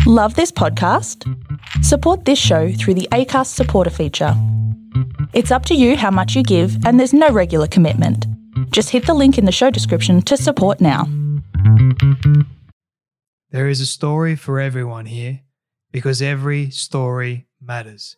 Love this podcast? Support this show through the Acast supporter feature. It's up to you how much you give, and there's no regular commitment. Just hit the link in the show description to support now. There is a story for everyone here because every story matters.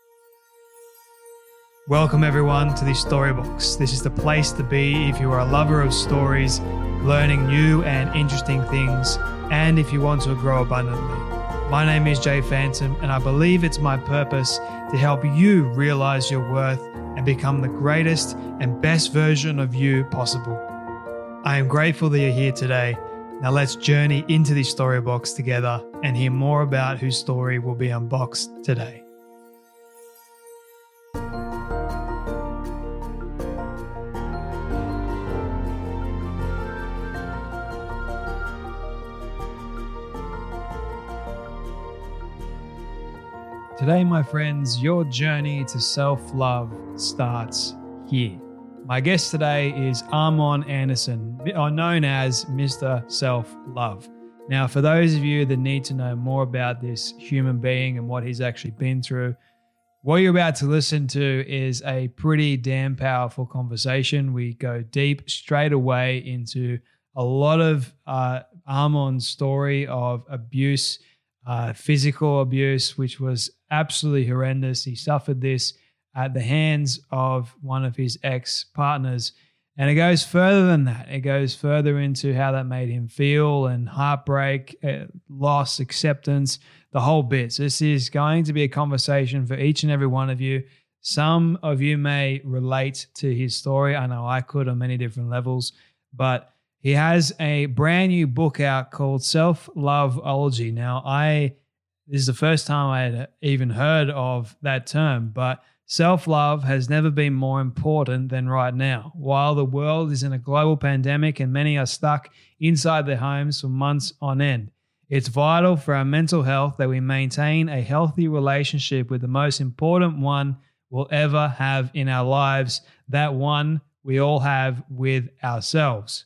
Welcome everyone to the Storybox. This is the place to be if you are a lover of stories, learning new and interesting things, and if you want to grow abundantly. My name is Jay Phantom, and I believe it's my purpose to help you realize your worth and become the greatest and best version of you possible. I am grateful that you're here today. Now let's journey into the Storybox together and hear more about whose story will be unboxed today. Today, my friends, your journey to self-love starts here. My guest today is Armon Anderson, known as Mr. Self-Love. Now, for those of you that need to know more about this human being and what he's actually been through, what you're about to listen to is a pretty damn powerful conversation. We go deep straight away into a lot of Armon's story of abuse, physical abuse, which was absolutely horrendous. He suffered this at the hands of one of his ex-partners. And it goes further than that. It goes further into how that made him feel and heartbreak, loss, acceptance, the whole bit. So this is going to be a conversation for each and every one of you. Some of you may relate to his story. I know I could on many different levels, but he has a brand new book out called Self-Loveology. Now, this is the first time I had even heard of that term, but self-love has never been more important than right now. While the world is in a global pandemic and many are stuck inside their homes for months on end, it's vital for our mental health that we maintain a healthy relationship with the most important one we'll ever have in our lives, that one we all have with ourselves.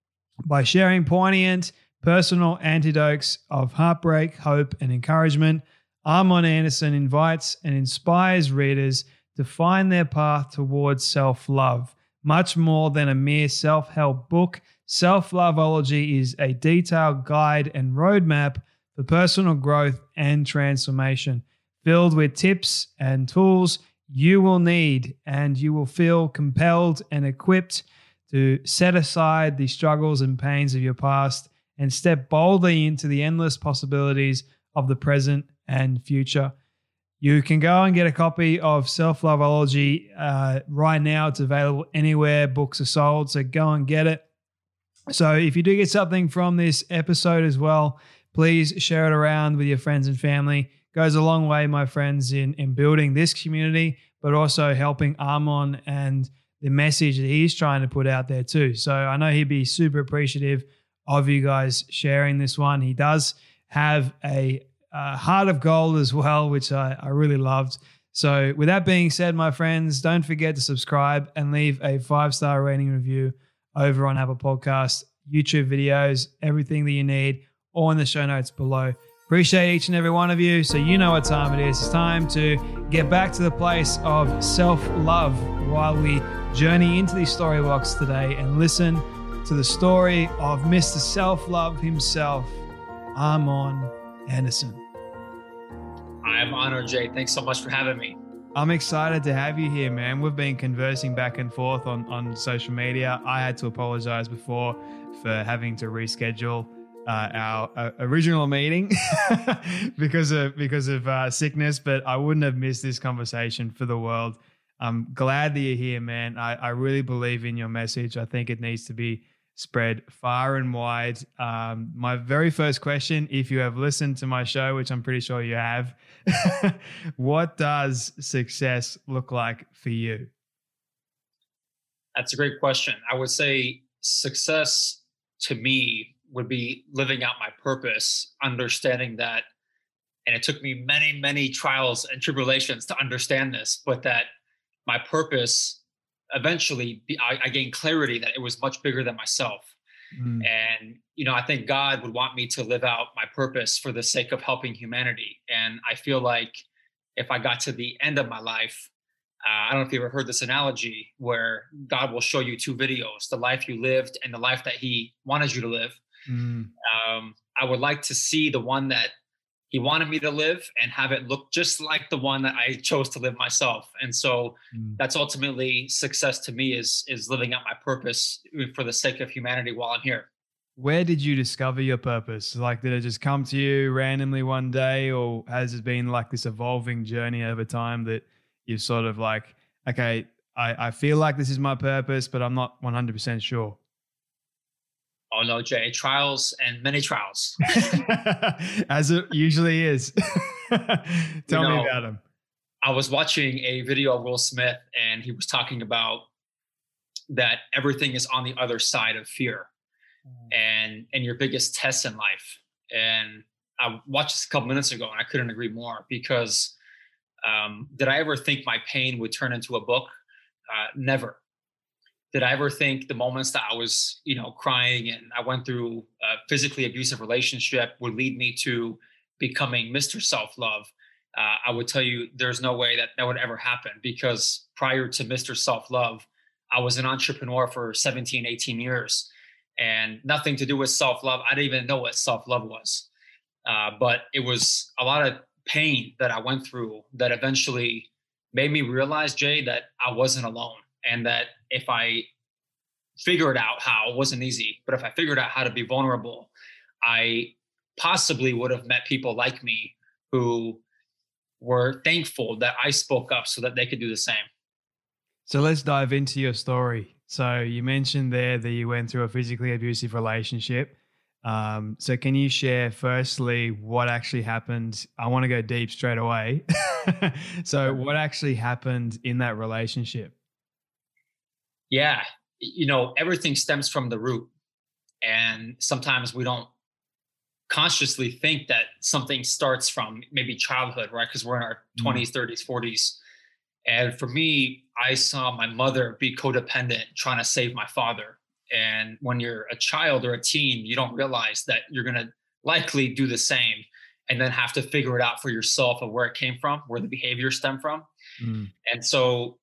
By sharing poignant, personal antidotes of heartbreak, hope, and encouragement, Armon Anderson invites and inspires readers to find their path towards self-love. Much more than a mere self-help book, Self-Loveology is a detailed guide and roadmap for personal growth and transformation, filled with tips and tools you will need, and you will feel compelled and equipped to set aside the struggles and pains of your past and step boldly into the endless possibilities of the present and future. You can go and get a copy of Self-Loveology right now. It's available anywhere books are sold, so go and get it. So if you do get something from this episode as well, please share it around with your friends and family. It goes a long way, my friends, in building this community, but also helping Armon and the message that he's trying to put out there too. So I know he'd be super appreciative of you guys sharing this one. He does have a heart of gold as well, which I really loved. So with that being said, my friends, don't forget to subscribe and leave a 5-star rating review over on Apple Podcasts, YouTube videos, everything that you need, all in the show notes below. Appreciate each and every one of you. So you know what time it is. It's time to get back to the place of self-love while we journey into the Storybox today and listen to the story of Mr. Self-Love himself, Armon Anderson. I'm honored, Jay. Thanks so much for having me. I'm excited to have you here, man. We've been conversing back and forth on social media. I had to apologize before for having to reschedule our original meeting because of sickness, but I wouldn't have missed this conversation for the world. I'm glad that you're here, man. I really believe in your message. I think it needs to be spread far and wide. My very first question, if you have listened to my show, which I'm pretty sure you have, what does success look like for you? That's a great question. I would say success to me would be living out my purpose, understanding that, and it took me many, many trials and tribulations to understand this, but that my purpose, eventually I gained clarity that it was much bigger than myself. Mm. And, I think God would want me to live out my purpose for the sake of helping humanity. And I feel like if I got to the end of my life, I don't know if you ever heard this analogy where God will show you two videos, the life you lived and the life that he wanted you to live. Mm. I would like to see the one that he wanted me to live and have it look just like the one that I chose to live myself. And so that's ultimately success to me, is living out my purpose for the sake of humanity while I'm here. Where did you discover your purpose? Like, did it just come to you randomly one day, or has it been like this evolving journey over time that you're sort of like, okay, I feel like this is my purpose, but I'm not 100% sure? Oh no, Jay, trials and many trials. As it usually is. Tell me about them. I was watching a video of Will Smith, and he was talking about that everything is on the other side of fear and your biggest tests in life. And I watched this a couple minutes ago, and I couldn't agree more, because did I ever think my pain would turn into a book? Never. Did I ever think the moments that I was, crying and I went through a physically abusive relationship would lead me to becoming Mr. Self-Love? I would tell you there's no way that would ever happen, because prior to Mr. Self-Love, I was an entrepreneur for 17, 18 years, and nothing to do with self-love. I didn't even know what self-love was. But it was a lot of pain that I went through that eventually made me realize, Jay, that I wasn't alone. And that if I figured out how, it wasn't easy, but if I figured out how to be vulnerable, I possibly would have met people like me who were thankful that I spoke up so that they could do the same. So let's dive into your story. So you mentioned there that you went through a physically abusive relationship. So can you share firstly what actually happened? I want to go deep straight away. So what actually happened in that relationship? Yeah, everything stems from the root. And sometimes we don't consciously think that something starts from maybe childhood, right? Because we're in our 20s, 30s, 40s. And for me, I saw my mother be codependent, trying to save my father. And when you're a child or a teen, you don't realize that you're going to likely do the same and then have to figure it out for yourself of where it came from, where the behavior stemmed from. And so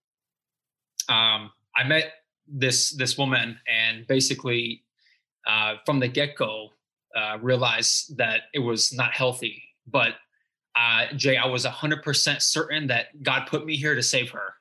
I met this woman, and basically from the get-go realized that it was not healthy. But Jay, I was 100% certain that God put me here to save her.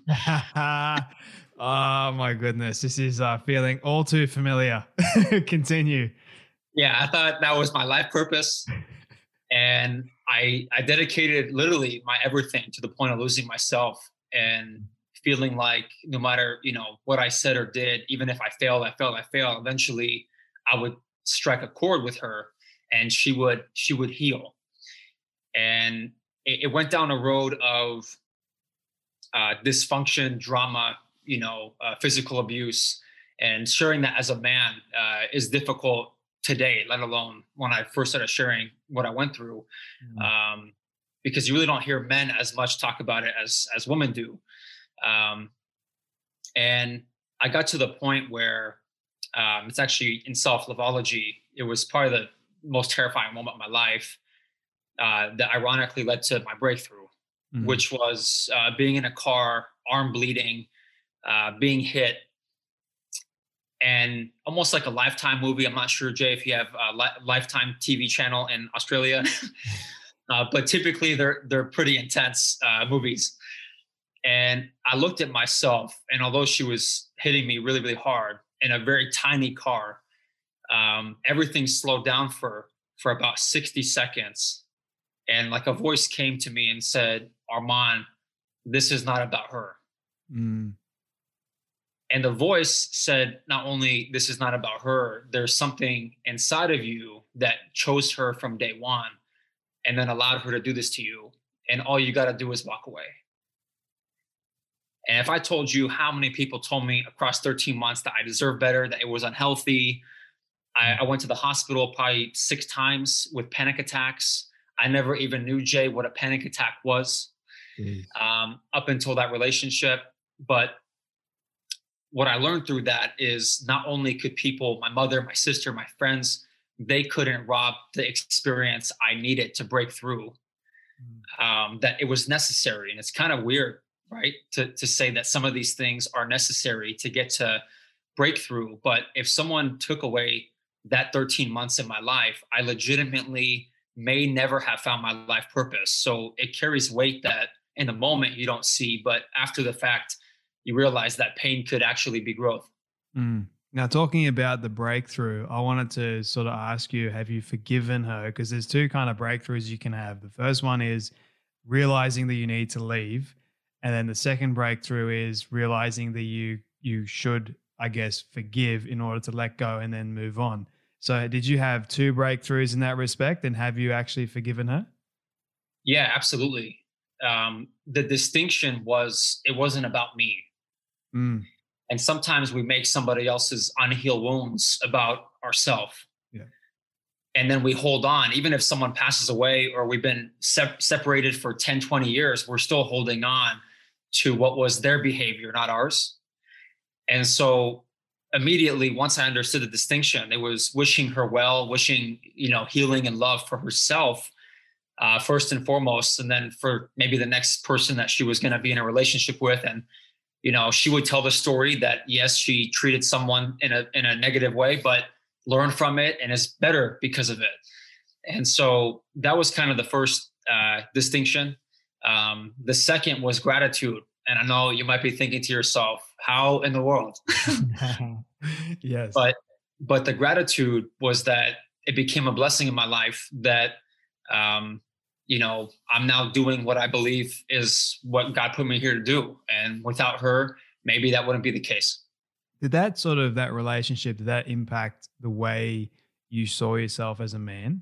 Oh my goodness. This is feeling all too familiar. Continue. Yeah, I thought that was my life purpose. And I dedicated literally my everything to the point of losing myself and feeling like no matter, what I said or did, even if I failed, eventually I would strike a chord with her and she would heal. And it went down a road of dysfunction, drama, physical abuse, and sharing that as a man is difficult today, let alone when I first started sharing what I went through, because you really don't hear men as much talk about it as women do. And I got to the point where it's actually in self-loveology. It was probably the most terrifying moment of my life that ironically led to my breakthrough, which was being in a car, arm bleeding, being hit, and almost like a Lifetime movie. I'm not sure, Jay, if you have a Lifetime TV channel in Australia, but typically they're pretty intense movies. And I looked at myself, and although she was hitting me really, really hard in a very tiny car, everything slowed down for about 60 seconds. And like a voice came to me and said, Armand, this is not about her. And the voice said, not only this is not about her, there's something inside of you that chose her from day one and then allowed her to do this to you. And all you got to do is walk away. And if I told you how many people told me across 13 months that I deserved better, that it was unhealthy, I went to the hospital probably 6 times with panic attacks. I never even knew, Jay, what a panic attack was up until that relationship. But what I learned through that is not only could people, my mother, my sister, my friends, they couldn't rob the experience I needed to break through, that it was necessary. And it's kind of weird, right? To say that some of these things are necessary to get to breakthrough. But if someone took away that 13 months in my life, I legitimately may never have found my life purpose. So it carries weight that in the moment you don't see, but after the fact, you realize that pain could actually be growth. Now, talking about the breakthrough, I wanted to sort of ask you, have you forgiven her? Because there's two kind of breakthroughs you can have. The first one is realizing that you need to leave. And then the second breakthrough is realizing that you should, I guess, forgive in order to let go and then move on. So did you have two breakthroughs in that respect? And have you actually forgiven her? Yeah, absolutely. The distinction was, it wasn't about me. Mm, And sometimes we make somebody else's unhealed wounds about ourselves. yeah. And then we hold on, even if someone passes away or we've been separated for 10, 20 years, we're still holding on to what was their behavior, not ours. And so immediately, once I understood the distinction, it was wishing her well, wishing, healing and love for herself, first and foremost, and then for maybe the next person that she was going to be in a relationship with. And she would tell the story that yes, she treated someone in a negative way, but learned from it and is better because of it. And so that was kind of the first distinction. The second was gratitude. And I know you might be thinking to yourself, how in the world? Yes. But the gratitude was that it became a blessing in my life that, I'm now doing what I believe is what God put me here to do. And without her, maybe that wouldn't be the case. Did that relationship, did that impact the way you saw yourself as a man?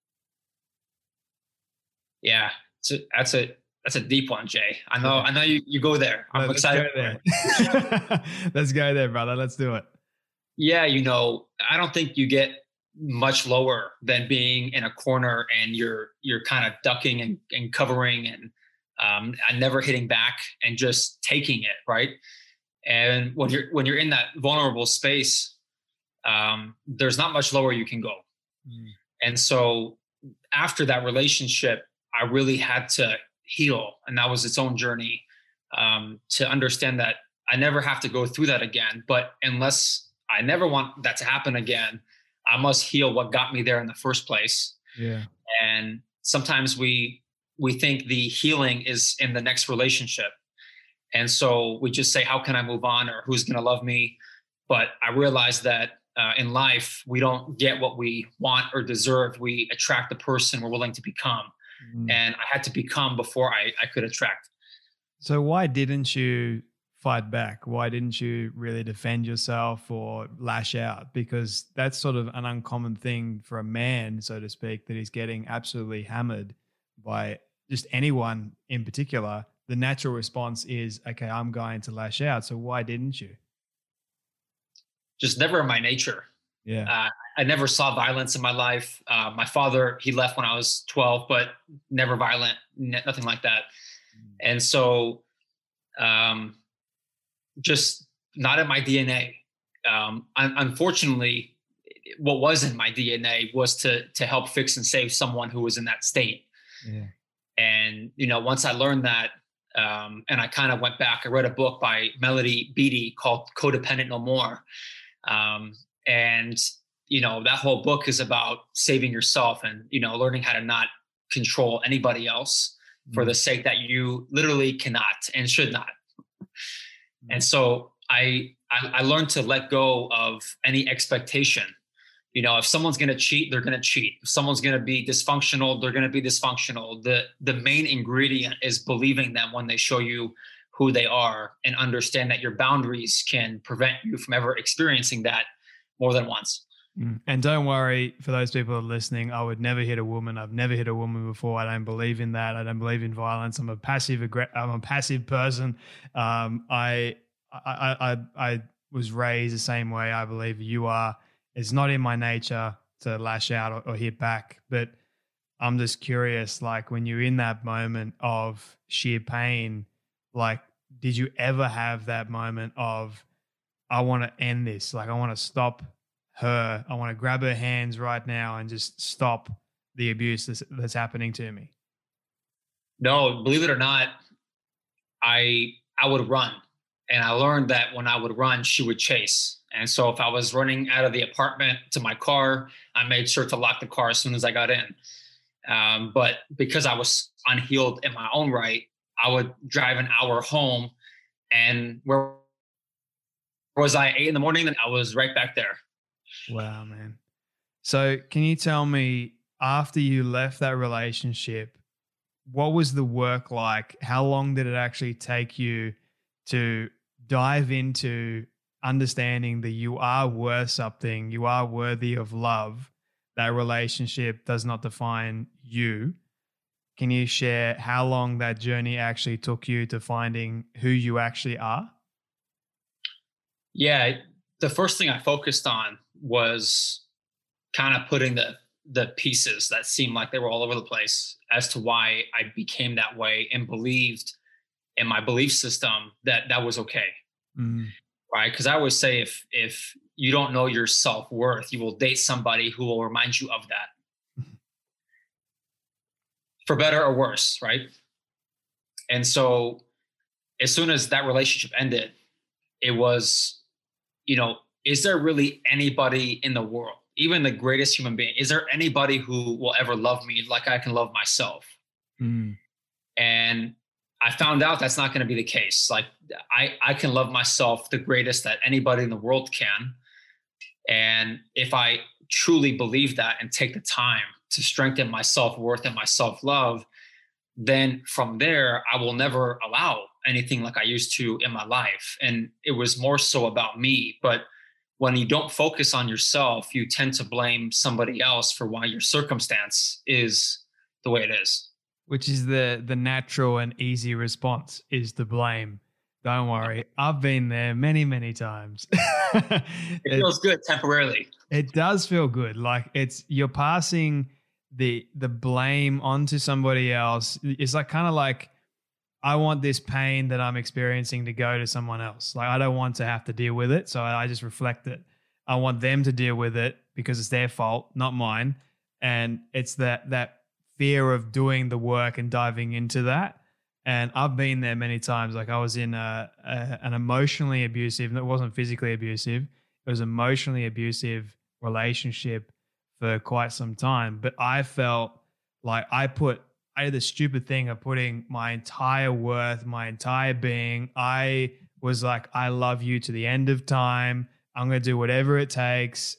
Yeah, that's a deep one, Jay. I know you go there. I'm excited. Let's go there, brother. Let's do it. Yeah, I don't think you get much lower than being in a corner and you're kind of ducking and covering and never hitting back and just taking it, right? And when you're in that vulnerable space, there's not much lower you can go. And so after that relationship, I really had to heal, and that was its own journey, to understand that I never have to go through that again. But unless I never want that to happen again, I must heal what got me there in the first place. Yeah. And sometimes we think the healing is in the next relationship. And so we just say, how can I move on, or who's going to love me? But I realized that in life, we don't get what we want or deserve. We attract the person we're willing to become. And I had to become before I could attract. So why didn't you fight back? Why didn't you really defend yourself or lash out? Because that's sort of an uncommon thing for a man, so to speak, that he's getting absolutely hammered by just anyone in particular. The natural response is, okay, I'm going to lash out. So why didn't you? Just never in my nature. Yeah. I never saw violence in my life. My father, he left when I was 12, but never violent, nothing like that. And so just not in my DNA. Unfortunately, what was in my DNA was to help fix and save someone who was in that state. Yeah. And, once I learned that, and I kind of went back, I read a book by Melody Beattie called Codependent No More. And, that whole book is about saving yourself and, learning how to not control anybody else for the sake that you literally cannot and should not. And so I learned to let go of any expectation. If someone's going to cheat, they're going to cheat. If someone's going to be dysfunctional, they're going to be dysfunctional. The main ingredient is believing them when they show you who they are, and understand that your boundaries can prevent you from ever experiencing that more than once. And don't worry, for those people that are listening, I would never hit a woman. I've never hit a woman before. I don't believe in that. I don't believe in violence. I'm a passive person. I was raised the same way I believe you are. It's not in my nature to lash out or hit back, but I'm just curious, like when you're in that moment of sheer pain, like, did you ever have that moment of, I want to end this. Like, I want to stop her. I want to grab her hands right now and just stop the abuse that's happening to me? No, believe it or not, I would run. And I learned that when I would run, she would chase. And so if I was running out of the apartment to my car, I made sure to lock the car as soon as I got in. But because I was unhealed in my own right, I would drive an hour home. And where was I? 8 a.m. Then I was right back there. Wow, man. So can you tell me, after you left that relationship, what was the work like? How long did it actually take you to dive into understanding that you are worth something, you are worthy of love, that relationship does not define you? Can you share how long that journey actually took you to finding who you actually are? Yeah, the first thing I focused on was kind of putting the pieces that seemed like they were all over the place as to why I became that way, and believed in my belief system that that was okay. Mm. Right? Because I always say, if you don't know your self-worth, you will date somebody who will remind you of that, for better or worse, right? And so as soon as that relationship ended, it was, is there really anybody in the world, even the greatest human being, is there anybody who will ever love me like I can love myself? Mm. And I found out that's not going to be the case. Like, I can love myself the greatest that anybody in the world can. And if I truly believe that and take the time to strengthen my self-worth and my self-love, then from there, I will never allow anything like I used to in my life. And it was more so about me. But when you don't focus on yourself, you tend to blame somebody else for why your circumstance is the way it is. Which is the natural and easy response, is to blame. Don't worry, I've been there many, many times. It feels good temporarily. It does feel good. Like, you're passing the blame onto somebody else. It's like, kind of like, I want this pain that I'm experiencing to go to someone else. Like, I don't want to have to deal with it, so I just reflect it. I want them to deal with it because it's their fault, not mine. And it's that fear of doing the work and diving into that. And I've been there many times. Like, I was in an emotionally abusive, and it wasn't physically abusive, it was emotionally abusive relationship for quite some time. But I felt like I did the stupid thing of putting my entire worth, my entire being. I was like, I love you to the end of time. I'm going to do whatever it takes,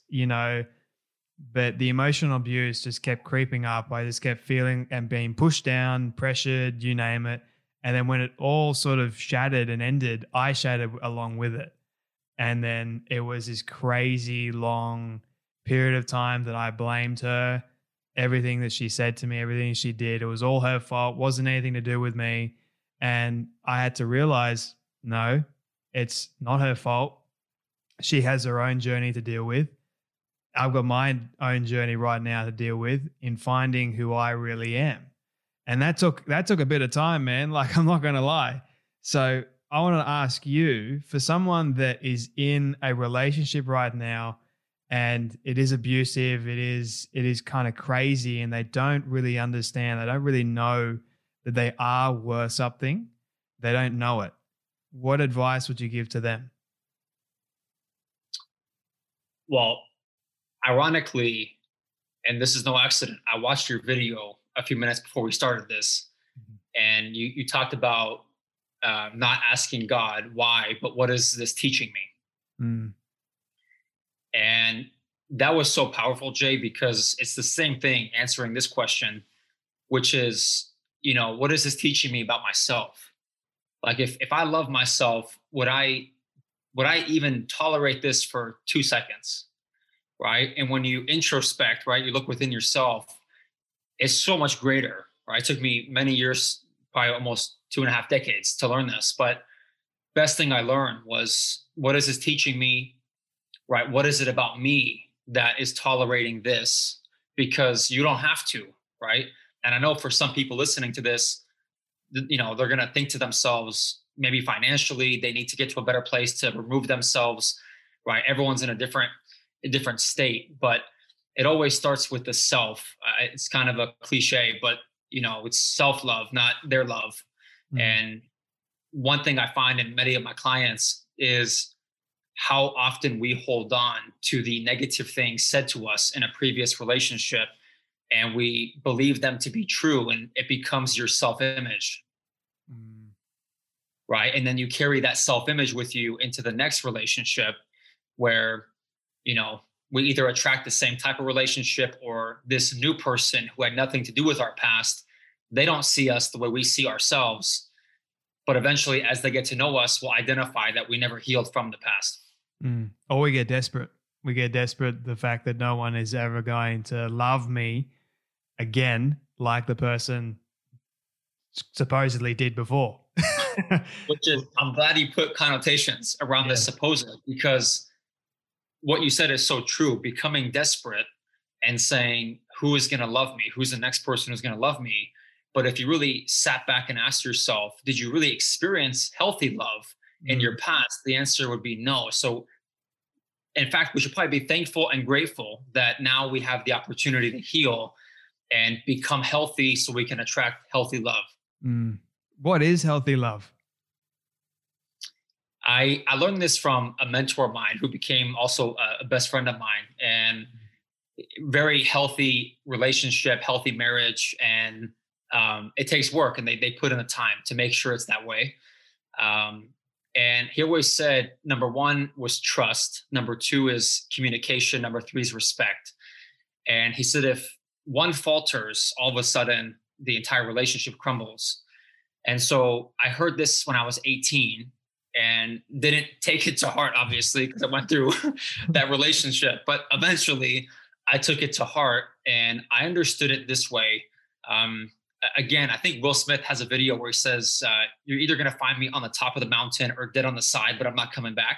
But the emotional abuse just kept creeping up. I just kept feeling and being pushed down, pressured, you name it. And then when it all sort of shattered and ended, I shattered along with it. And then it was this crazy long period of time that I blamed her. Everything that she said to me, everything she did, it was all her fault, wasn't anything to do with me. And I had to realize, no, it's not her fault. She has her own journey to deal with. I've got my own journey right now to deal with in finding who I really am. And that took a bit of time, man. Like, I'm not going to lie. So I want to ask you, for someone that is in a relationship right now and it is abusive, it is kind of crazy, and they don't really understand, they don't really know that they are worth something, they don't know it, what advice would you give to them? Well, ironically, and this is no accident, I watched your video a few minutes before we started this, and you talked about not asking God why, but what is this teaching me? Mm. And that was so powerful, Jay, because it's the same thing answering this question, which is, what is this teaching me about myself? Like, if I love myself, would I even tolerate this for 2 seconds? Right. And when you introspect, right, you look within yourself, it's so much greater. Right. It took me many years, probably almost 2.5 decades to learn this. But best thing I learned was, what is this teaching me? Right. What is it about me that is tolerating this? Because you don't have to. Right. And I know for some people listening to this, they're going to think to themselves, maybe financially, they need to get to a better place to remove themselves, right? Everyone's in a different state, but it always starts with the self. It's kind of a cliche, but it's self-love, not their love. And one thing I find in many of my clients is how often we hold on to the negative things said to us in a previous relationship, and we believe them to be true, and it becomes your self-image. Right. And then you carry that self-image with you into the next relationship where, we either attract the same type of relationship, or this new person who had nothing to do with our past, they don't see us the way we see ourselves. But eventually, as they get to know us, we'll identify that we never healed from the past. Or we get desperate. We get desperate, the fact that no one is ever going to love me again like the person supposedly did before. Which is, I'm glad you put connotations around the supposed, because what you said is so true. Becoming desperate and saying, who is going to love me? Who's the next person who's going to love me? But if you really sat back and asked yourself, did you really experience healthy love in your past? The answer would be no. So in fact, we should probably be thankful and grateful that now we have the opportunity to heal and become healthy so we can attract healthy love. What is healthy love? I learned this from a mentor of mine who became also a best friend of mine, and very healthy relationship, healthy marriage. And it takes work, and they put in the time to make sure it's that way. And he always said, number one was trust. Number two is communication. Number three is respect. And he said, if one falters, all of a sudden the entire relationship crumbles. And so I heard this when I was 18 and didn't take it to heart, obviously, because I went through that relationship. But eventually I took it to heart, and I understood it this way. Again, I think Will Smith has a video where he says, you're either going to find me on the top of the mountain or dead on the side, but I'm not coming back.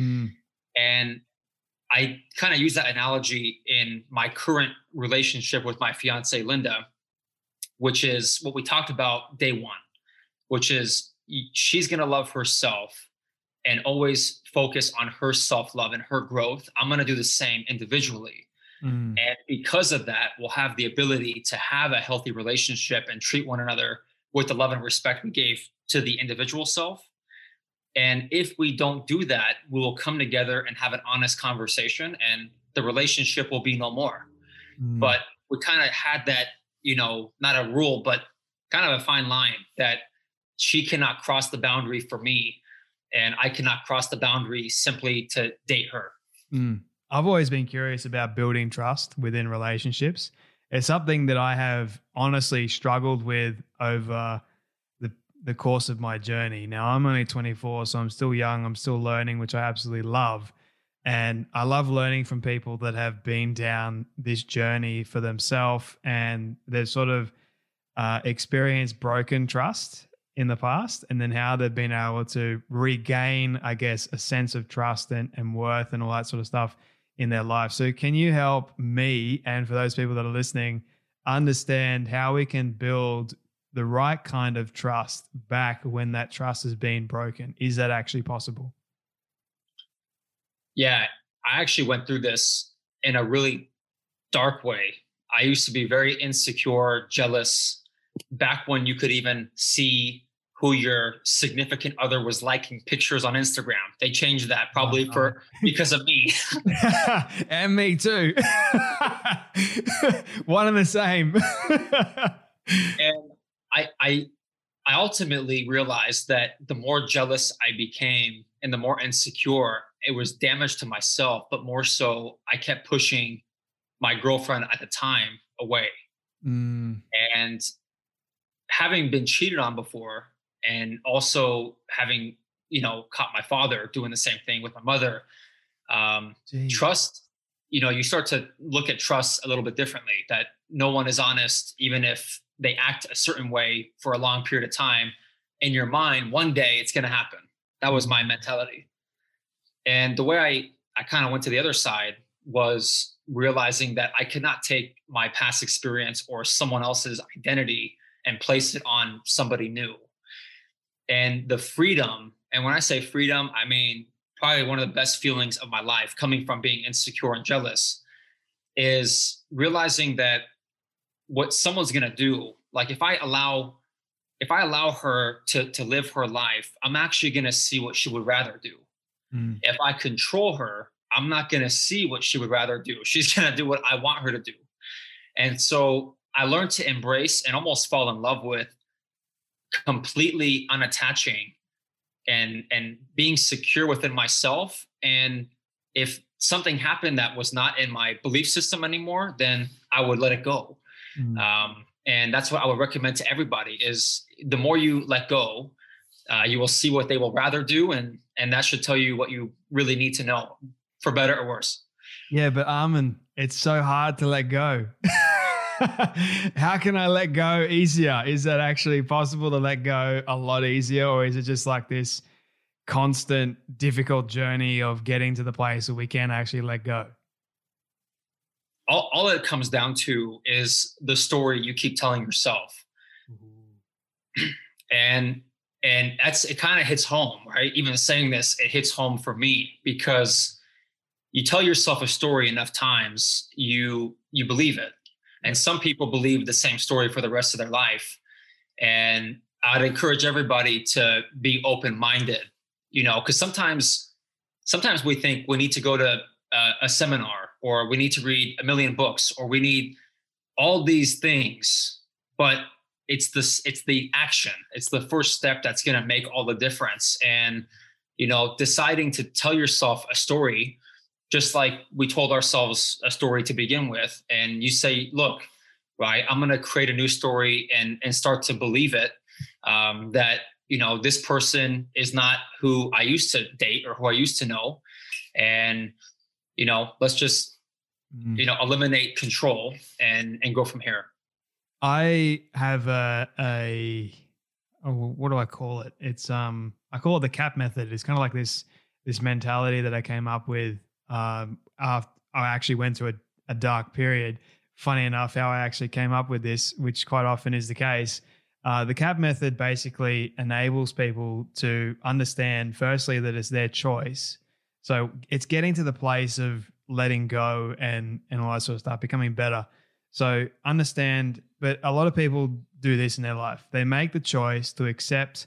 And I kind of use that analogy in my current relationship with my fiance, Linda, which is what we talked about day one, which is she's going to love herself and always focus on her self-love and her growth. I'm going to do the same individually. And because of that, we'll have the ability to have a healthy relationship and treat one another with the love and respect we gave to the individual self. And if we don't do that, we will come together and have an honest conversation, and the relationship will be no more. But we kind of had that, not a rule, but kind of a fine line that she cannot cross the boundary for me, and I cannot cross the boundary simply to date her. I've always been curious about building trust within relationships. It's something that I have honestly struggled with over the course of my journey. Now, I'm only 24, so I'm still young. I'm still learning, which I absolutely love. And I love learning from people that have been down this journey for themselves, and they've sort of experienced broken trust in the past, and then how they've been able to regain, I guess, a sense of trust and worth and all that sort of stuff in their life. So can you help me, and for those people that are listening, understand how we can build the right kind of trust back when that trust has been broken? Is that actually possible? Yeah, I actually went through this in a really dark way. I used to be very insecure, jealous, back when you could even see who your significant other was liking pictures on Instagram. They changed that probably because of me. And me too. One and the same. And I ultimately realized that the more jealous I became and the more insecure, it was damage to myself, but more so I kept pushing my girlfriend at the time away. And having been cheated on before, and also having, caught my father doing the same thing with my mother, trust, you start to look at trust a little bit differently, that no one is honest, even if they act a certain way for a long period of time. In your mind, one day it's going to happen. That was my mentality. And the way I kind of went to the other side was realizing that I could not take my past experience or someone else's identity and place it on somebody new. And the freedom, and when I say freedom, I mean probably one of the best feelings of my life coming from being insecure and jealous, is realizing that what someone's going to do, like if I allow her to live her life, I'm actually going to see what she would rather do. Mm. If I control her, I'm not going to see what she would rather do. She's going to do what I want her to do. And so I learned to embrace and almost fall in love with completely unattaching and being secure within myself. And if something happened that was not in my belief system anymore, then I would let it go. And that's what I would recommend to everybody is the more you let go, you will see what they will rather do. And that should tell you what you really need to know, for better or worse. Yeah, but Armin, it's so hard to let go. How can I let go easier? Is that actually possible to let go a lot easier? Or is it just like this constant, difficult journey of getting to the place where we can actually let go? All it comes down to is the story you keep telling yourself. And it kind of hits home, right? Even saying this, it hits home for me because you tell yourself a story enough times, you believe it. And some people believe the same story for the rest of their life. And I'd encourage everybody to be open-minded, because sometimes we think we need to go to a seminar, or we need to read 1 million books, or we need all these things, but it's the action. It's the first step that's going to make all the difference. And, deciding to tell yourself a story, just like we told ourselves a story to begin with. And you say, look, right, I'm going to create a new story and start to believe it, that, this person is not who I used to date or who I used to know. And, let's just, eliminate control and go from here. I have what do I call it? It's, I call it the CAP method. It's kind of like this mentality that I came up with, after I actually went through a dark period. Funny enough, how I actually came up with this, which quite often is the case. The CAP method basically enables people to understand, firstly, that it's their choice. So it's getting to the place of letting go and all that sort of stuff, becoming better. So understand, but a lot of people do this in their life. They make the choice to accept,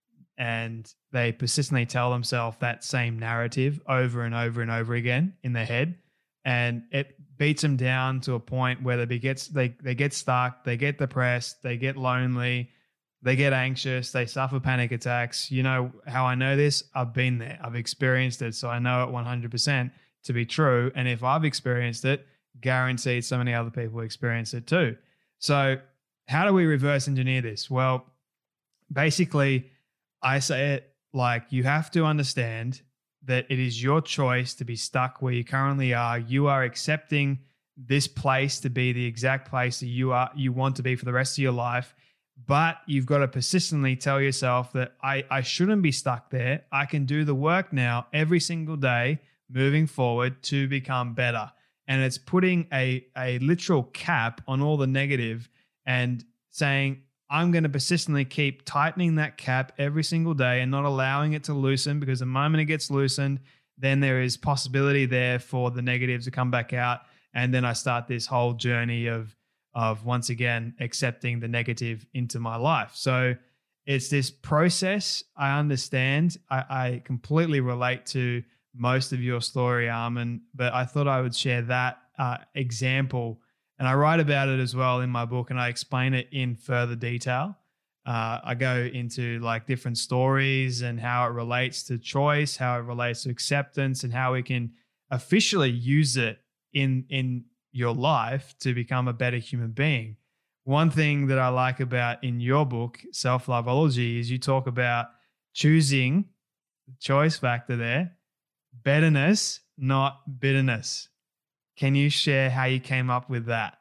and they persistently tell themselves that same narrative over and over and over again in their head. And it beats them down to a point where they get stuck, they get depressed, they get lonely, they get anxious, they suffer panic attacks. You know how I know this? I've been there. I've experienced it. So I know it 100% to be true. And if I've experienced it, guaranteed so many other people experience it too. So how do we reverse engineer this? Well, basically, I say it like you have to understand that it is your choice to be stuck where you currently are. You are accepting this place to be the exact place that you want to be for the rest of your life. But you've got to persistently tell yourself that I shouldn't be stuck there. I can do the work now every single day moving forward to become better. And it's putting a literal cap on all the negative and saying, I'm going to persistently keep tightening that cap every single day and not allowing it to loosen, because the moment it gets loosened, then there is possibility there for the negatives to come back out. And then I start this whole journey of once again accepting the negative into my life. So it's this process. I understand. I completely relate to most of your story, Armin, but I thought I would share that example. And I write about it as well in my book, and I explain it in further detail. I go into like different stories and how it relates to choice, how it relates to acceptance, and how we can officially use it in your life to become a better human being. One thing that I like about in your book, Self-Loveology, is you talk about choosing, choice factor there, betterness, not bitterness. Can you share how you came up with that?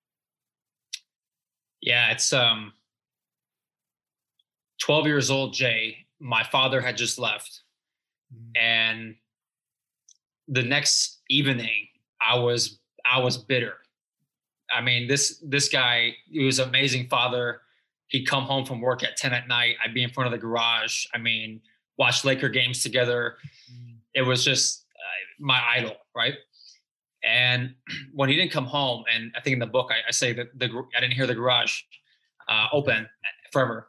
Yeah, it's 12 years old, Jay. My father had just left. And the next evening, I was bitter. I mean, this guy, he was an amazing father. He'd come home from work at 10 at night. I'd be in front of the garage. I mean, watch Laker games together. It was just my idol, right? And when he didn't come home, and I think in the book I say that I didn't hear the garage open forever.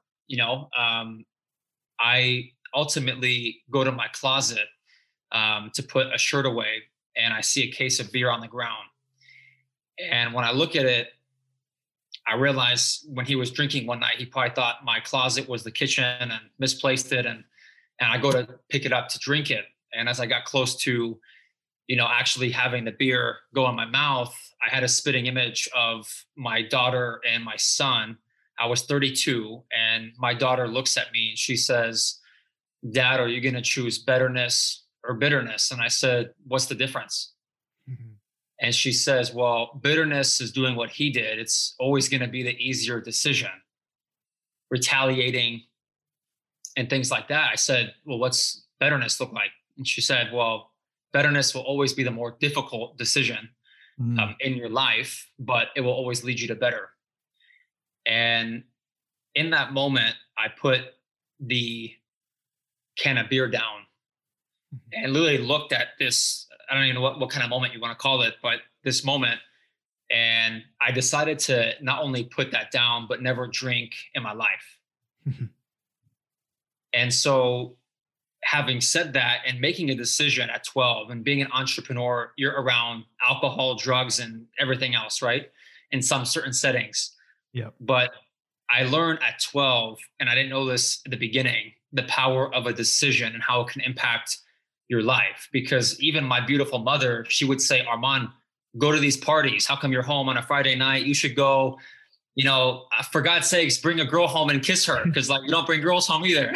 I ultimately go to my closet to put a shirt away, and I see a case of beer on the ground. And when I look at it, I realize when he was drinking one night, he probably thought my closet was the kitchen and misplaced it. And I go to pick it up to drink it. And as I got close to, actually having the beer go in my mouth, I had a spitting image of my daughter and my son. I was 32, and my daughter looks at me and she says, "Dad, are you going to choose bitterness or bitterness?" And I said, "What's the difference?" Mm-hmm. And she says, "Well, bitterness is doing what he did. It's always going to be the easier decision, retaliating and things like that." I said, "Well, what's bitterness look like?" And she said, "Well, bitterness will always be the more difficult decision in your life, but it will always lead you to better." And in that moment, I put the can of beer down and literally looked at this. I don't even know what kind of moment you want to call it, but this moment. And I decided to not only put that down, but never drink in my life. And so having said that and making a decision at 12 and being an entrepreneur, you're around alcohol, drugs, and everything else, right? In some certain settings. Yeah. But I learned at 12, and I didn't know this at the beginning, the power of a decision and how it can impact your life. Because even my beautiful mother, she would say, "Armand, go to these parties. How come you're home on a Friday night? You should go, for God's sakes, bring a girl home and kiss her, because you don't bring girls home either."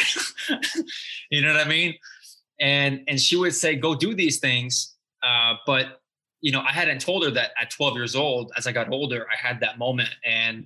You know what I mean? And she would say, "Go do these things." But I hadn't told her that at 12 years old. As I got older, I had that moment, and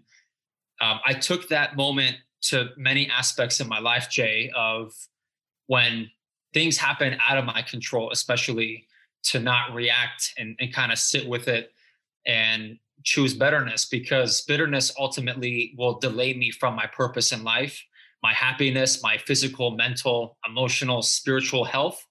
I took that moment to many aspects in my life, Jay, of when things happen out of my control, especially to not react and kind of sit with it and choose bitterness, because bitterness ultimately will delay me from my purpose in life, my happiness, my physical, mental, emotional, spiritual health.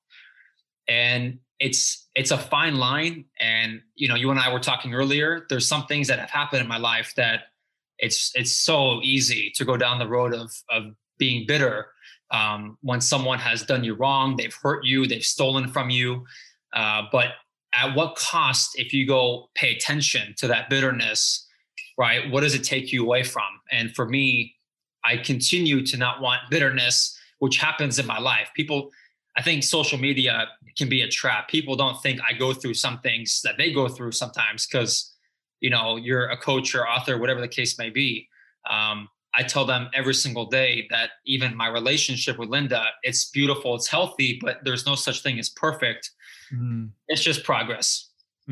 And it's a fine line. And, you and I were talking earlier, there's some things that have happened in my life that it's so easy to go down the road of being bitter when someone has done you wrong, they've hurt you, they've stolen from you. But at what cost, if you go pay attention to that bitterness, right? What does it take you away from? And for me, I continue to not want bitterness, which happens in my life. I think social media can be a trap. People don't think I go through some things that they go through sometimes because, you're a coach or author, whatever the case may be. I tell them every single day that even my relationship with Linda, it's beautiful, it's healthy, but there's no such thing as perfect. It's just progress.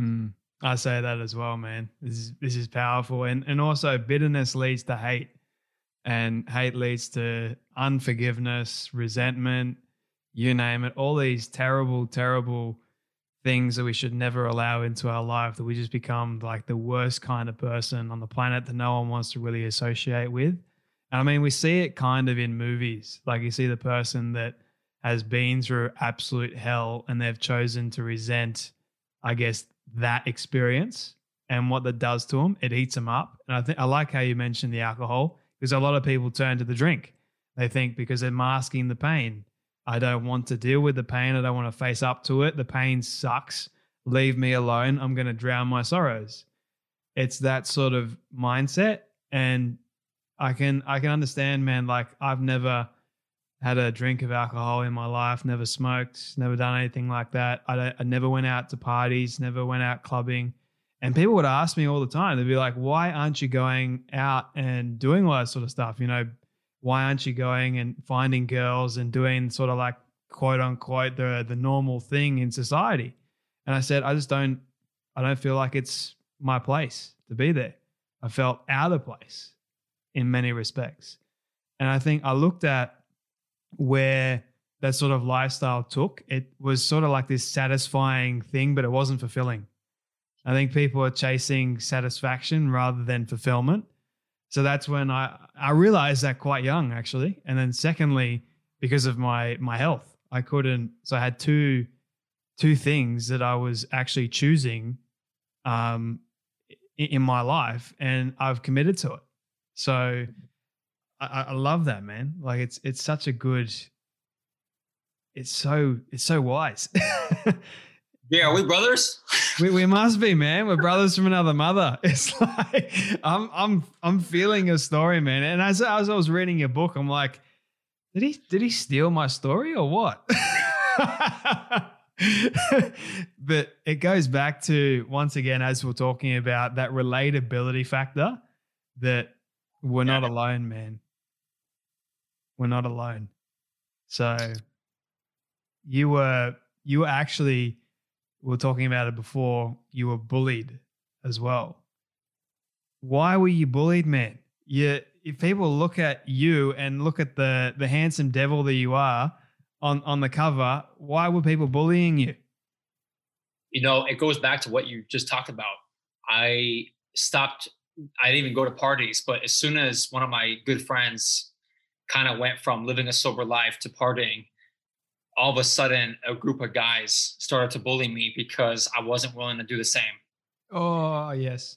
I say that as well, man. This is powerful. And also bitterness leads to hate, and hate leads to unforgiveness, resentment, you name it, all these terrible, terrible things that we should never allow into our life, that we just become like the worst kind of person on the planet that no one wants to really associate with. And I mean, we see it kind of in movies. Like you see the person that has been through absolute hell and they've chosen to resent, I guess, that experience and what that does to them. It eats them up. And I like how you mentioned the alcohol, because a lot of people turn to the drink. They think because they're masking the pain. I don't want to deal with the pain. I don't want to face up to it. The pain sucks. Leave me alone. I'm going to drown my sorrows. It's that sort of mindset. And I can understand, man, like I've never had a drink of alcohol in my life, never smoked, never done anything like that. I never went out to parties, never went out clubbing. And people would ask me all the time, they'd be like, "Why aren't you going out and doing all that sort of stuff? Why aren't you going and finding girls and doing sort of like quote unquote the normal thing in society?" And I said, I don't feel like it's my place to be there. I felt out of place in many respects. And I think I looked at where that sort of lifestyle took. It was sort of like this satisfying thing, but it wasn't fulfilling. I think people are chasing satisfaction rather than fulfillment. So that's when I realized that quite young, actually. And then secondly, because of my health, I couldn't. So I had two things that I was actually choosing in my life, and I've committed to it. So I love that, man. Like it's such a good. It's so wise. Yeah, are we brothers? We must be, man. We're brothers from another mother. It's like I'm feeling a story, man. And as I was reading your book, I'm like, did he steal my story or what? But it goes back to, once again, as we're talking about, that relatability factor, that we're not alone, man. We're not alone. So you were actually, we were talking about it before, you were bullied as well. Why were you bullied, man? If people look at you and look at the handsome devil that you are on the cover, why were people bullying you? It goes back to what you just talked about. I didn't even go to parties, but as soon as one of my good friends kind of went from living a sober life to partying, all of a sudden a group of guys started to bully me because I wasn't willing to do the same. Oh, yes.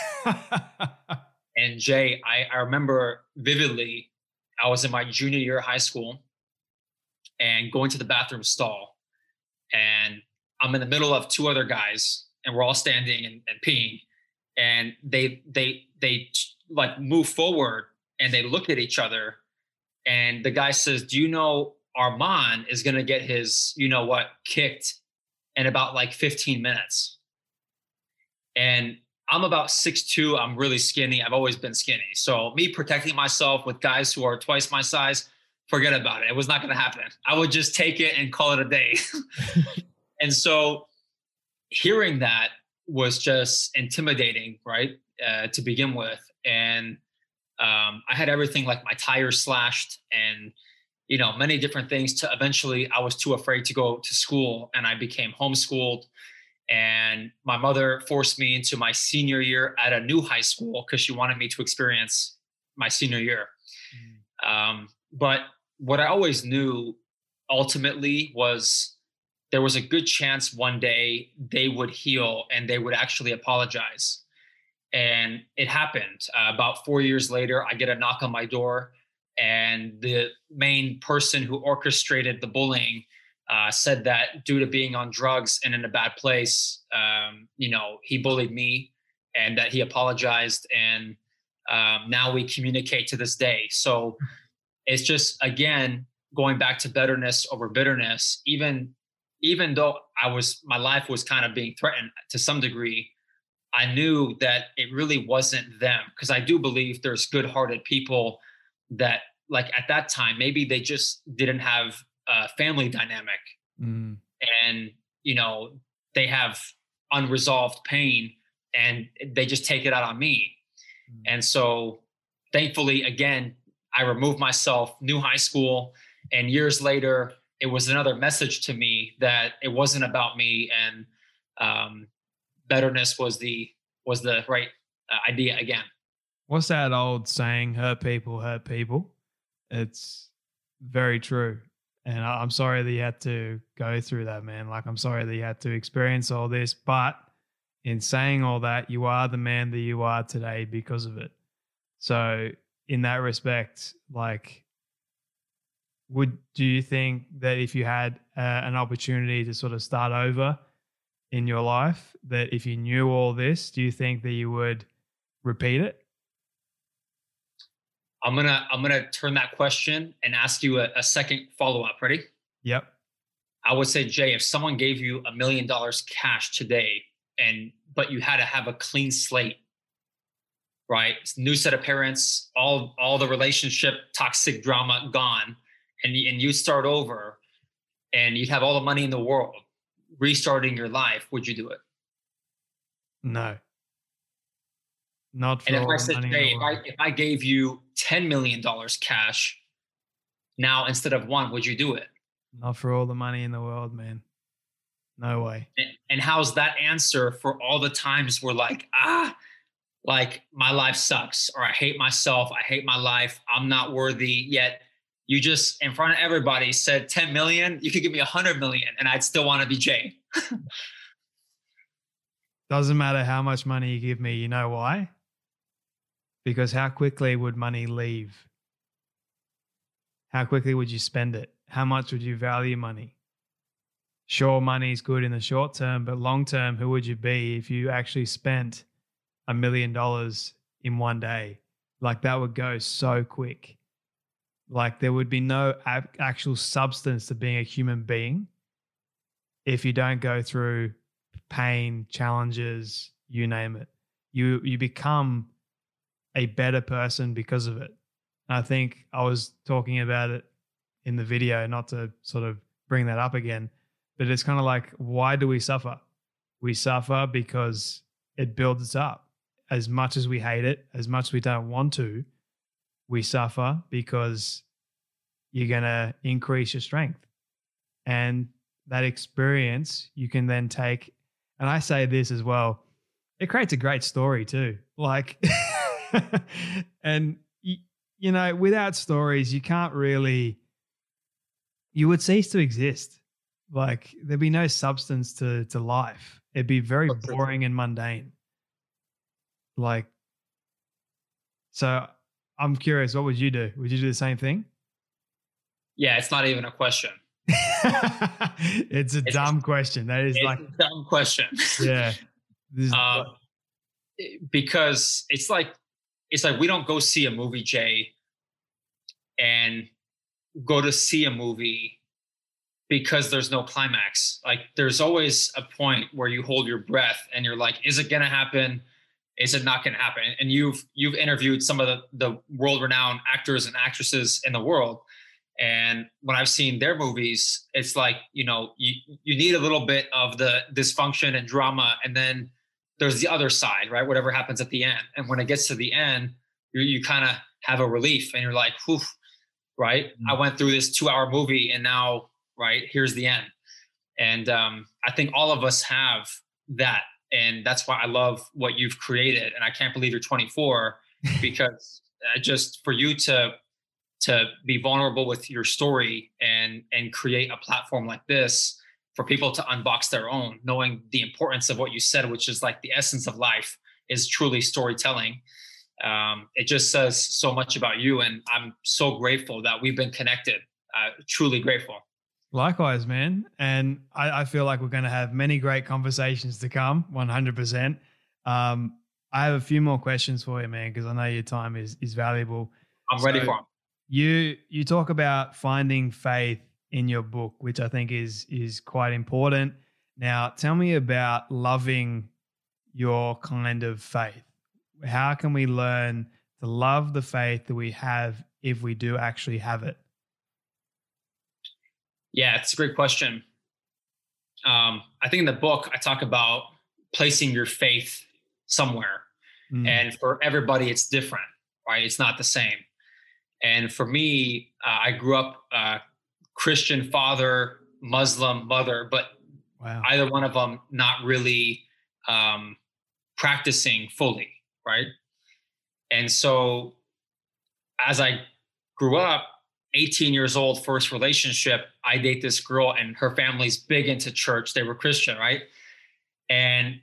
And Jay, I remember vividly, I was in my junior year of high school and going to the bathroom stall, and I'm in the middle of two other guys, and we're all standing and peeing, and they like move forward and they look at each other, and the guy says, "Do you know Armand is going to get his, kicked in about like 15 minutes. And I'm about 6'2". I'm really skinny. I've always been skinny. So me protecting myself with guys who are twice my size, forget about it. It was not going to happen. I would just take it and call it a day. And so hearing that was just intimidating, right? To begin with. And I had everything, like my tires slashed and, many different things, to eventually I was too afraid to go to school and I became homeschooled. And my mother forced me into my senior year at a new high school because she wanted me to experience my senior year. But what I always knew ultimately was there was a good chance one day they would heal and they would actually apologize. And it happened. About 4 years later, I get a knock on my door, and the main person who orchestrated the bullying said that due to being on drugs and in a bad place, he bullied me and that he apologized. And now we communicate to this day. So it's just, again, going back to betterness over bitterness, even though my life was kind of being threatened to some degree, I knew that it really wasn't them, because I do believe there's good-hearted people that, like, at that time, maybe they just didn't have a family dynamic, and they have unresolved pain and they just take it out on me. And so thankfully, again, I removed myself, new high school, and years later, it was another message to me that it wasn't about me, and betterness was the right idea again. What's that old saying? Hurt people hurt people. It's very true. And I'm sorry that you had to go through that, man. Like, I'm sorry that you had to experience all this, but in saying all that, you are the man that you are today because of it. So in that respect, like, do you think that if you had an opportunity to sort of start over in your life, that if you knew all this, do you think that you would repeat it? I'm gonna turn that question and ask you a second follow-up. Ready? Yep. I would say, Jay, if someone gave you $1 million cash today, but you had to have a clean slate, right? New set of parents, all the relationship toxic drama gone, and you start over, and you'd have all the money in the world, restarting your life, would you do it? No. Not for and if all I the said, money Jay, in the world. if I gave you $10 million cash now instead of one, would you do it? Not for all the money in the world, man. No way. And how's that answer for all the times we're like, like my life sucks, or I hate myself, I hate my life, I'm not worthy, yet you just in front of everybody said 10 million, you could give me 100 million and I'd still want to be Jay. Doesn't matter how much money you give me. You know why? Because how quickly would money leave? How quickly would you spend it? How much would you value money? Sure, money's good in the short term, but long term, who would you be if you actually spent $1 million in one day? Like that would go so quick. Like there would be no actual substance to being a human being if you don't go through pain, challenges, you name it. You become a better person because of it. And I think I was talking about it in the video, not to sort of bring that up again, but it's kind of like, why do we suffer? We suffer because it builds us up. As much as we hate it, as much as we don't want to, we suffer because you're going to increase your strength. And that experience you can then take. And I say this as well, it creates a great story too. Like, and you know, without stories, you can't really, you would cease to exist. Like there'd be no substance to life. It'd be very boring and mundane. Like, so I'm curious, what would you do? Would you do the same thing? Yeah, it's not even a question. It's a dumb question. That is like a dumb question. Yeah. Because it's like we don't go see a movie, Jay, and go to see a movie because there's no climax. Like there's always a point where you hold your breath and you're like, is it going to happen? Is it not going to happen? And you've interviewed some of the world-renowned actors and actresses in the world. And when I've seen their movies, it's like, you know, you need a little bit of the dysfunction and drama. And then there's the other side, right? Whatever happens at the end. And when it gets to the end, you kind of have a relief and you're like, whew, right? Mm-hmm. I went through this 2-hour movie and now, right, here's the end. And I think all of us have that. And that's why I love what you've created. And I can't believe you're 24 because just for you to be vulnerable with your story and create a platform like this for people to unbox their own, knowing the importance of what you said, which is like the essence of life is truly storytelling. It just says so much about you. And I'm so grateful that we've been connected, truly grateful. Likewise, man. And I feel like we're going to have many great conversations to come, 100%. I have a few more questions for you, man, because I know your time is valuable. I'm ready for them. You talk about finding faith in your book, which I think is quite important. Now, tell me about loving your kind of faith. How can we learn to love the faith that we have if we do actually have it? Yeah, it's a great question. I think in the book, I talk about placing your faith somewhere. And for everybody, it's different, right? It's not the same. And for me, I grew up Christian father, Muslim mother, but either one of them not really practicing fully, right? And so as I grew up, 18 years old, first relationship, I date this girl and her family's big into church. They were Christian, right? And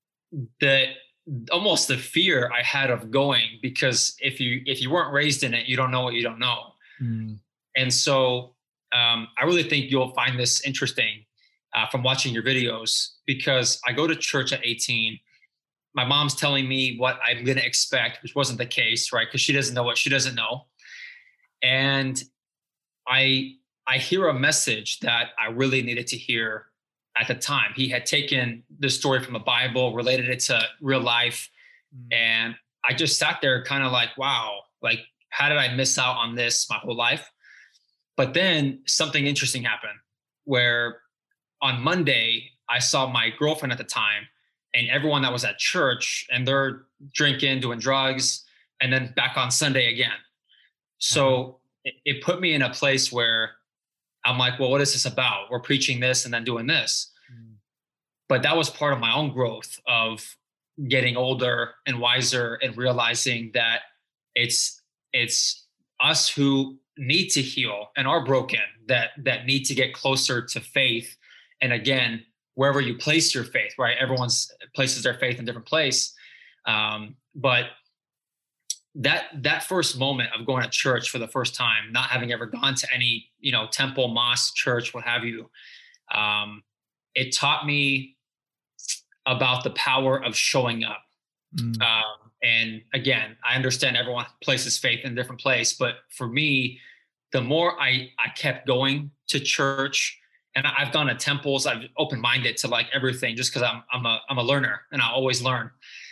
almost the fear I had of going, because if you weren't raised in it, you don't know what you don't know. And so I really think you'll find this interesting from watching your videos, because I go to church at 18. My mom's telling me what I'm going to expect, which wasn't the case, right? Because she doesn't know what she doesn't know. And I hear a message that I really needed to hear at the time. He had taken the story from the Bible, related it to real life. And I just sat there kind of like, wow, like, how did I miss out on this my whole life? But then something interesting happened where on Monday, I saw my girlfriend at the time and everyone that was at church, and they're drinking, doing drugs, and then back on Sunday again. So it put me in a place where I'm like, well, what is this about? We're preaching this and then doing this. But that was part of my own growth of getting older and wiser and realizing that it's us who need to heal and are broken, that need to get closer to faith. And again, wherever you place your faith, right? Everyone's places their faith in a different place. But that first moment of going to church for the first time, not having ever gone to any, temple, mosque, church, what have you, it taught me about the power of showing up. And again, I understand everyone places faith in a different place, but for me, the more I kept going to church, and I've gone to temples, I've open-minded to like everything, just because I'm a learner and I always learn.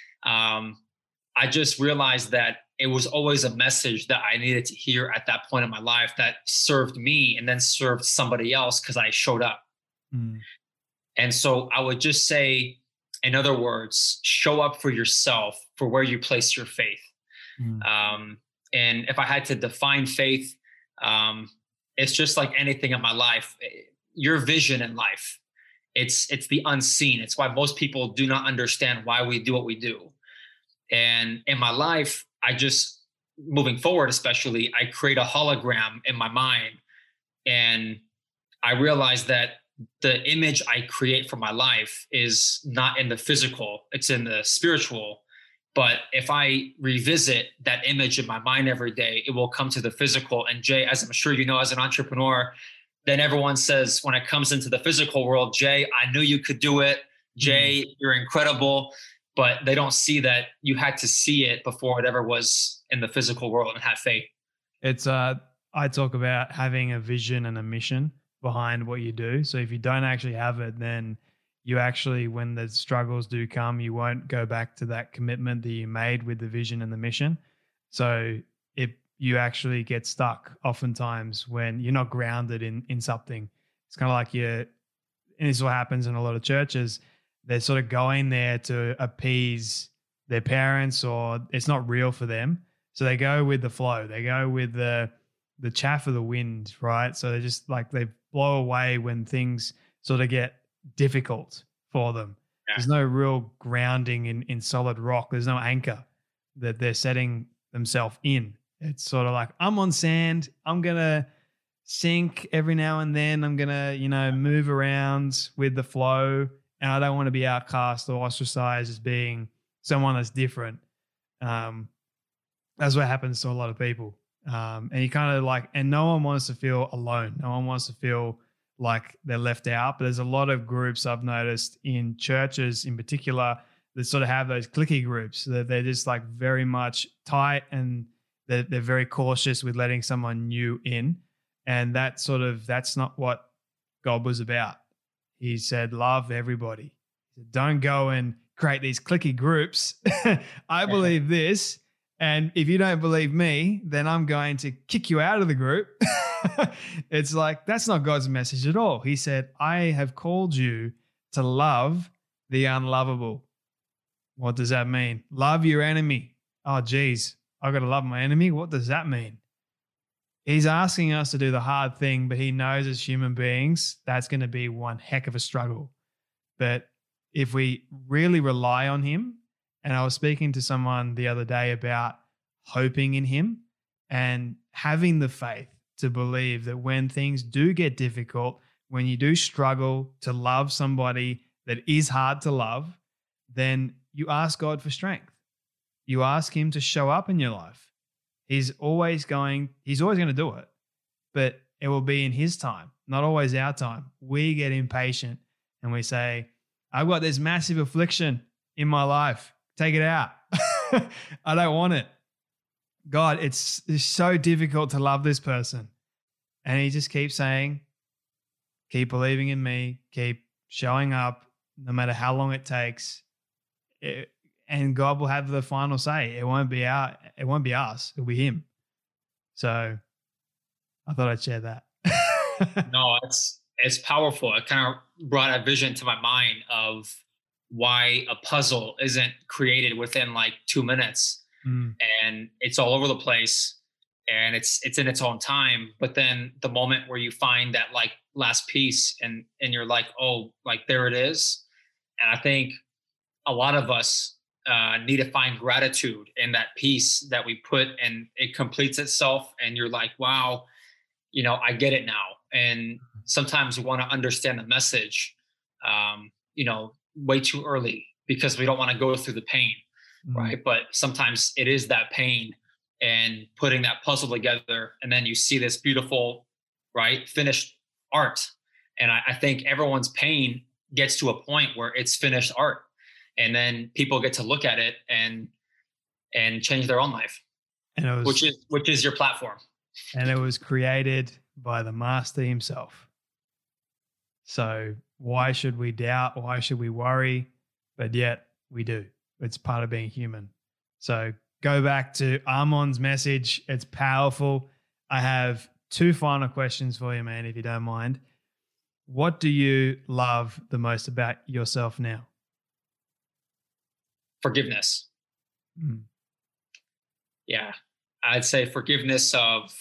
I just realized that it was always a message that I needed to hear at that point in my life that served me and then served somebody else because I showed up. And so I would just say, in other words, show up for yourself for where you place your faith. And if I had to define faith, it's just like anything in my life. Your vision in life, it's the unseen. It's why most people do not understand why we do what we do. And in my life, I just, moving forward, especially, I create a hologram in my mind. And I realize that the image I create for my life is not in the physical, it's in the spiritual. But if I revisit that image in my mind every day, it will come to the physical. And Jay, as I'm sure you know, as an entrepreneur, then everyone says, when it comes into the physical world, Jay, I knew you could do it. Jay, you're incredible. But they don't see that you had to see it before it ever was in the physical world and have faith. It's I talk about having a vision and a mission behind what you do. So if you don't actually have it, then you actually, when the struggles do come, you won't go back to that commitment that you made with the vision and the mission. So if you actually get stuck oftentimes when you're not grounded in something, it's kind of like and this is what happens in a lot of churches. They're sort of going there to appease their parents, or it's not real for them. So they go with the flow. They go with the chaff of the wind, right? So they just like, they blow away when things sort of get difficult for them. Yeah. There's no real grounding in solid rock. There's no anchor that they're setting themselves in. It's sort of like, I'm on sand. I'm going to sink every now and then. I'm going to, move around with the flow. And I don't want to be outcast or ostracized as being someone that's different. That's what happens to a lot of people. And you kind of like, and no one wants to feel alone. No one wants to feel like they're left out. But there's a lot of groups I've noticed in churches in particular that sort of have those cliquey groups that they're just like very much tight, and they're very cautious with letting someone new in. And that's not what God was about. He said, love everybody. He said, don't go and create these cliquey groups. I believe this. And if you don't believe me, then I'm going to kick you out of the group. It's like, that's not God's message at all. He said, I have called you to love the unlovable. What does that mean? Love your enemy. Oh, geez, I've got to love my enemy. What does that mean? He's asking us to do the hard thing, but he knows as human beings, that's going to be one heck of a struggle. But if we really rely on him, and I was speaking to someone the other day about hoping in him and having the faith to believe that when things do get difficult, when you do struggle to love somebody that is hard to love, then you ask God for strength. You ask him to show up in your life. He's always going to do it, but it will be in his time, not always our time. We get impatient and we say, I've got this massive affliction in my life. Take it out. I don't want it. God, it's so difficult to love this person. And he just keeps saying, keep believing in me, keep showing up, no matter how long it takes. And God will have the final say. It won't be us. It'll be him. So I thought I'd share that. No, it's powerful. It kind of brought a vision to my mind of why a puzzle isn't created within like 2 minutes. And it's all over the place and it's in its own time. But then the moment where you find that like last piece and you're like, oh, like there it is. And I think a lot of us need to find gratitude in that piece that we put, and it completes itself. And you're like, wow, I get it now. And sometimes we want to understand the message, way too early because we don't want to go through the pain, right? But sometimes it is that pain and putting that puzzle together, and then you see this beautiful, right, finished art. And I think everyone's pain gets to a point where it's finished art, and then people get to look at it and change their own life, and which is your platform. And it was created by the master himself. So why should we doubt? Why should we worry? But yet we do. It's part of being human. So go back to Armon's message. It's powerful. I have 2 final questions for you, man, if you don't mind. What do you love the most about yourself now? Forgiveness. Yeah, I'd say forgiveness of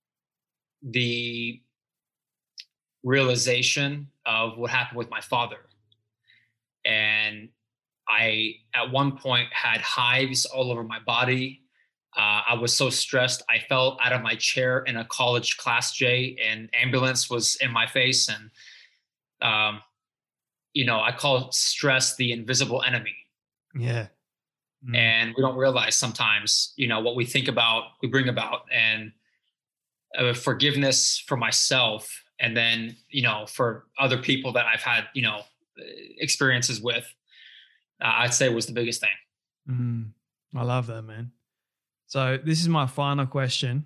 the realization of what happened with my father. And I, at one point, had hives all over my body. I was so stressed. I fell out of my chair in a college class, Jay, and ambulance was in my face. And, I call stress the invisible enemy. Yeah. And we don't realize sometimes, what we think about, we bring about. And forgiveness for myself, and then, for other people that I've had, experiences with, I'd say was the biggest thing. I love that, man. So this is my final question.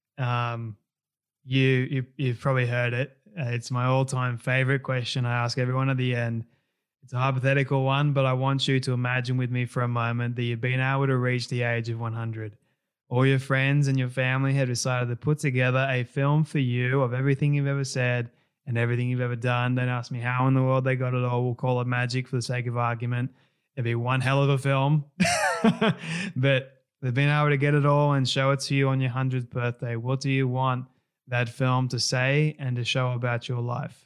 You've probably heard it. It's my all-time favorite question I ask everyone at the end. It's a hypothetical one, but I want you to imagine with me for a moment that you've been able to reach the age of 100. All your friends and your family have decided to put together a film for you of everything you've ever said and everything you've ever done. Don't ask me how in the world they got it all. We'll call it magic for the sake of argument. It'd be one hell of a film. But they've been able to get it all and show it to you on your 100th birthday. What do you want that film to say and to show about your life?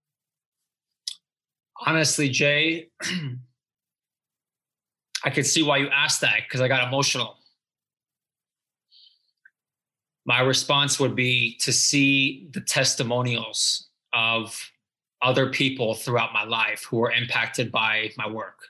Honestly, Jay, I could see why you asked that, because I got emotional. My response would be to see the testimonials of other people throughout my life who were impacted by my work,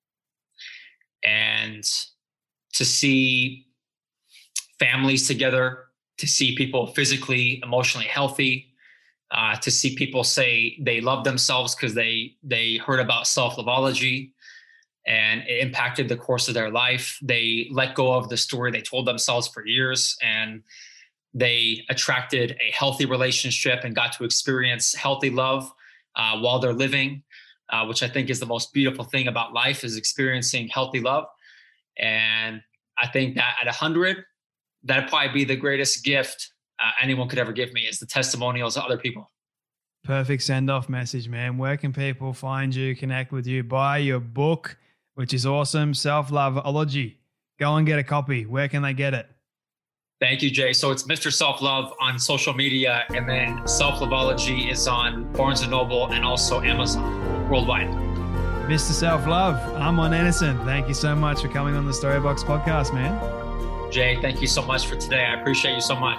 and to see families together, to see people physically, emotionally healthy, to see people say they love themselves because they heard about self-loveology and it impacted the course of their life. They let go of the story they told themselves for years, and they attracted a healthy relationship and got to experience healthy love while they're living, which I think is the most beautiful thing about life, is experiencing healthy love. And I think that at 100, that'd probably be the greatest gift anyone could ever give me, is the testimonials of other people. Perfect send-off message, man. Where can people find you, connect with you, buy your book, which is awesome, Self-Loveology? Go and get a copy. Where can they get it? Thank you, Jay. So it's Mr. Self-Love on social media, and then Self-Loveology is on Barnes & Noble and also Amazon worldwide. Mr. Self-Love, Armon Anderson, thank you so much for coming on the Storybox podcast, man. Jay, thank you so much for today. I appreciate you so much.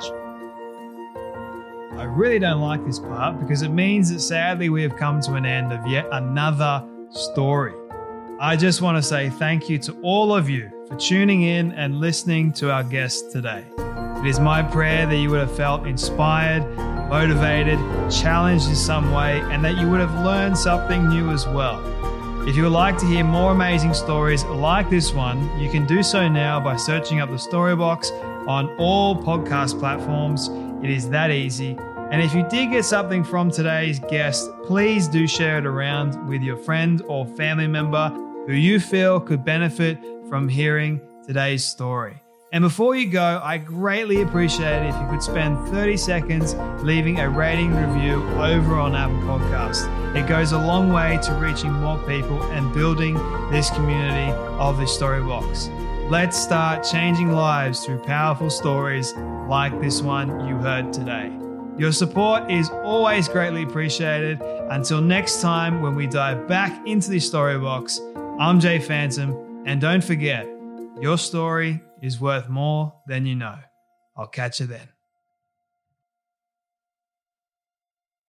I really don't like this part because it means that sadly we have come to an end of yet another story. I just want to say thank you to all of you for tuning in and listening to our guest today. It is my prayer that you would have felt inspired, motivated, challenged in some way, and that you would have learned something new as well. If you would like to hear more amazing stories like this one, you can do so now by searching up the Storybox on all podcast platforms. It is that easy. And if you did get something from today's guest, please do share it around with your friend or family member who you feel could benefit from hearing today's story. And before you go, I greatly appreciate it if you could spend 30 seconds leaving a rating review over on Apple Podcasts. It goes a long way to reaching more people and building this community of the Storybox. Let's start changing lives through powerful stories like this one you heard today. Your support is always greatly appreciated. Until next time, when we dive back into the Storybox, I'm Jay Phantom, And don't forget, your story is worth more than you know. I'll catch you then.